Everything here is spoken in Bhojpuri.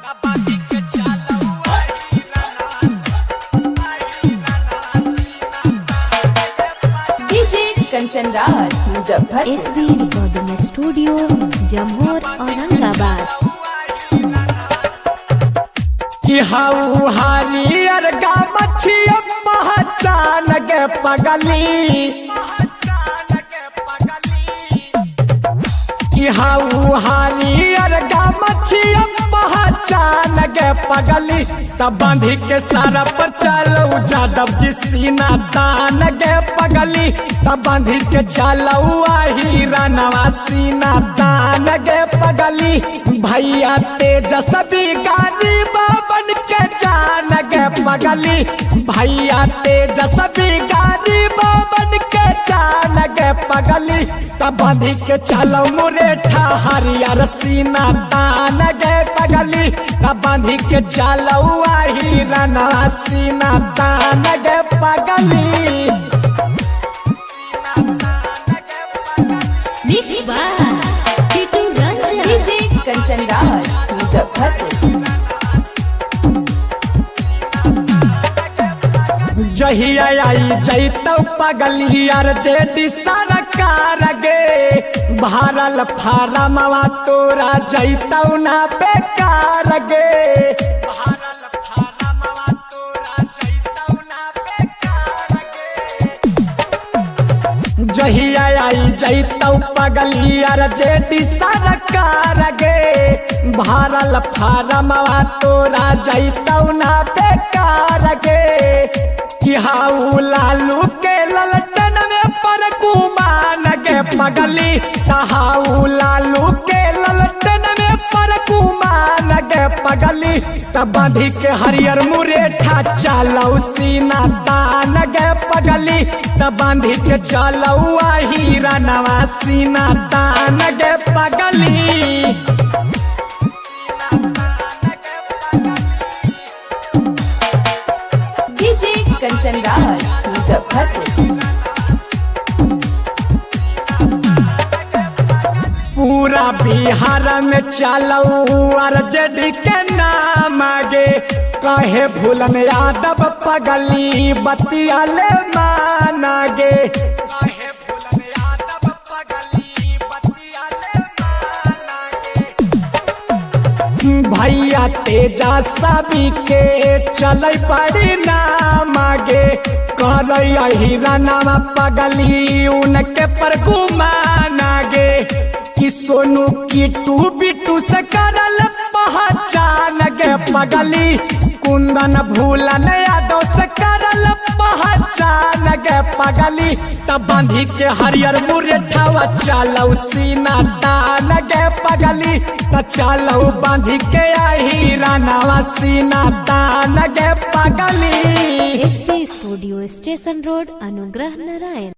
DJ Kanchan Raj Muzaffarpur. SB recording studio Jamor Aurangabad. कि हाउ हरियर गा मछिया पहचान गे पगली, कि हाउ हरियर गा मछिया पहचान गे पगली। तब बांधी के सारा पर चलो जादव जी सीना दान गे पगली। तब बांधी के चलो आही रानवा सीना दान गे पगली। भैया तेजस्वी गाड़ी बाबन के जान गे पगली। भैया तेजस्वी गाड़ी बाबन के जान गे पगली। तब बांधी के चलो मुरेठा हरियर सीना दान गे पगली। तब बांधी के चलो आही रानवा सीना दान गे पगली। Mix by Titu Ranjan. DJ Kanchan Raj Muzaffarpur. जहिया आई जैतौ पगली यार जेडी सरकार गे। भारल फारमवा तोरा जैतौ ना बेकार गे। भारल फारमवा तोरा जैतौ ना बेकार गे। जहिया आई जैतौ पगली यार जेडी सरकार गे। भारल फारमवा तोरा जैतौ ना बेकार गे। कि हाउ लालू के ललटन में पर कुमान गे पगली। हाउ लालू के ललटन में पर कुमान गे पगली। तब बांधी के हरियर मुरेठा चलौ सीना दान गे पगली। तब बांधी के चलौ आही रानवा सीना दान गे पगली। डीजे कंचन राज मुजफ्फरपुर। पूरा बिहार में चलो आरजेडी के नाम गे। कहे भूलन यादव पगली बतिया ले माना गे। कहे भूलन यादव पगली बतिया ले माना गे। भैया तेजा सभी के चल पड़ी नाम गे। कर रानवा पगली उनके पर घुमाना गे। कि सोनू कीटू बिटू से करल पहचान गे पगली। कुंदन भूलन यादव से करल पहचान गे पगली। तब बांधी के हरियर मुरेठावा चलौ सीना दान गे पगली। त चलौ बांधी के आही रानवा सीना दान गे पगली। SB studio station road Anugrah Narayan.